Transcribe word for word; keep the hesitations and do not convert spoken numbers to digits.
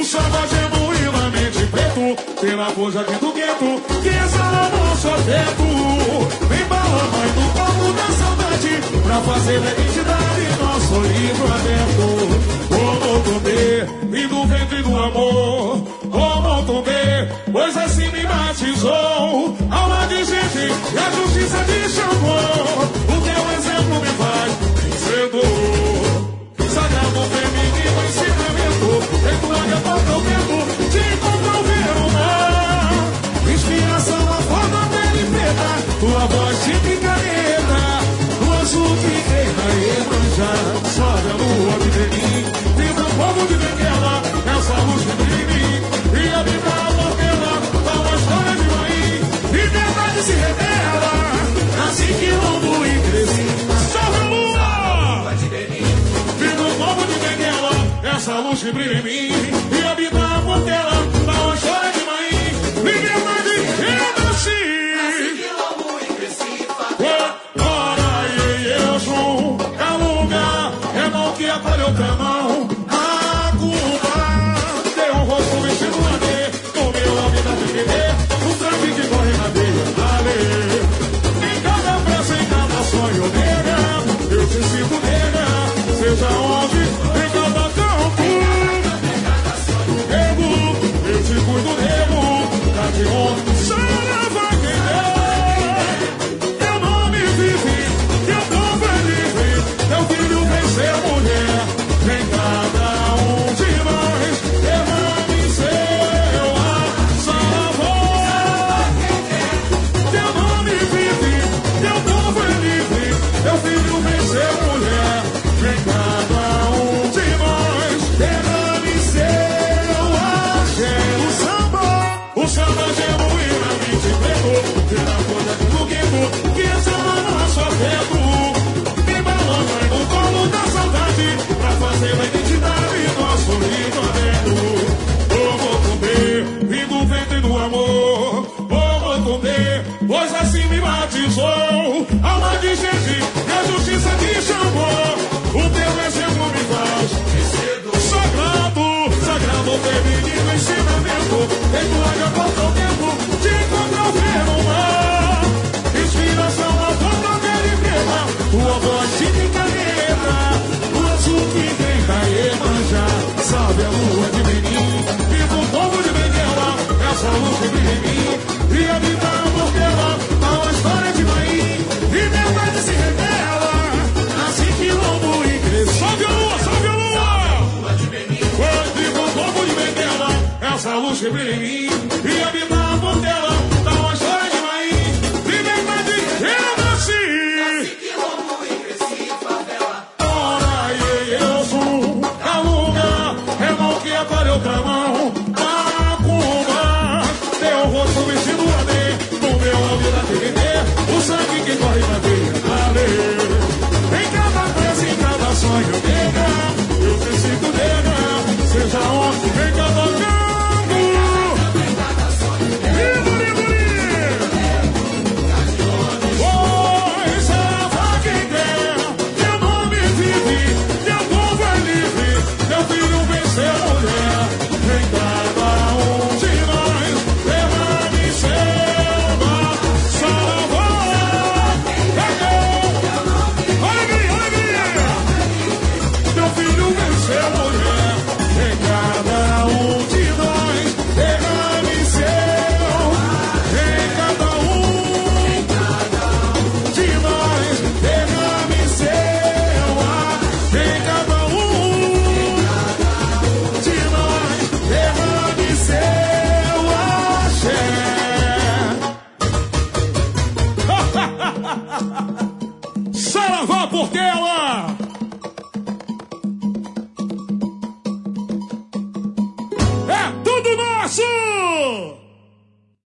samba genuinamente preto, pela força aqui do gueto, que exala nosso afeto. Vem bala, mãe do povo da saudade, pra fazer da identidade nosso livro aberto. Como Tumbê, e do ventre do amor, como Tumbê, pois assim me batizou. Alma de gente e a justiça me chamou. O teu exemplo me faz vencedor. Sagrado feminino ensinamento, recuaga para o vento, te comprover o mar. Inspiração na forma pele preta, tua voz de caneta, tua azul que queima e manja. Sobe a lua de Benin, viva o povo de Benguela, essa luz que brilha em mim. E habitar a portela, dá uma história de mãe. Liberdade se revela, assim que lombo e cresci. Sobe a lua de Benin, viva o povo de Benguela, essa luz que brilha em mim. E habitar a portela, dá uma história de mãe. Liberdade eu nasci, assim que lombo e cresci. Ora, e eu sou Calunga, é mão que acolheu pra mão. A Cuba tem um rosto vestido a ver, comeu a vida de viver, o sangue que corre na veia, vale. Em cada praça, em cada sonho, nega, eu te sinto, nega, seja onde, em cada campo. Nego, eu te cuido, nego, tá de onde, sarava quem é. Teu nome vive, teu povo é livre, teu filho vem ser mulher. Em cada um de nós, derrame seu ar, saravó. Teu nome vive, teu povo é livre, teu filho vem ser mulher. Em cada um de nós, derrame seu axé. O samba, o samba genuinamente preto, pela folha do gueto, que exala nosso afeto. Me balanga no colo da saudade, pra fazer a identidade nosso livro aberto. Como Tumbê, vim do ventre do amor. Como Tumbê, pois assim me batizou. Alma de gente, e a justiça te chamou. O teu exemplo me faz sagrado, sagrado feminino ensinamento. Feito águia contra o tempo, te encontra o ver no mar. Inspiração na forma pele preta, tua voz de caneta, o azul que vem da Iemanjá. Sabe a lua de Benin, viva o povo de Benguela, essa luz que brilha em mim. E habitar a portela, dá uma história de mãe. Liberdade se revela, assim que lombo e cresce. Salve a lua, salve a lua! Viva o povo de Benguela, essa luz que brilha em mim. E habitar a portela, dá uma história de mãe. Liberdade eu nasci, ora, e eu sou Calunga, é mão que acolheu pra mão. A Cuba, teu rosto vestido a ver, comeu a vida de viver, o sangue que corre na veia, vale. Em cada pressa, em cada sonho, nega, eu te sinto, nega, seja onde, em cada campo. Lindo, lindo, lindo. Pois a quem der, teu nome vive, teu povo é livre, teu filho vem ser mulher. Em cada um de nós, derrame seu mar, saravó. Alegria, alegria. Teu filho vem ser mulher. Em cada um de nós, derrame seu. Em cada um de nós, derrame seu ar. Em cada um de nós, derrame seu axé. Saravá Portela!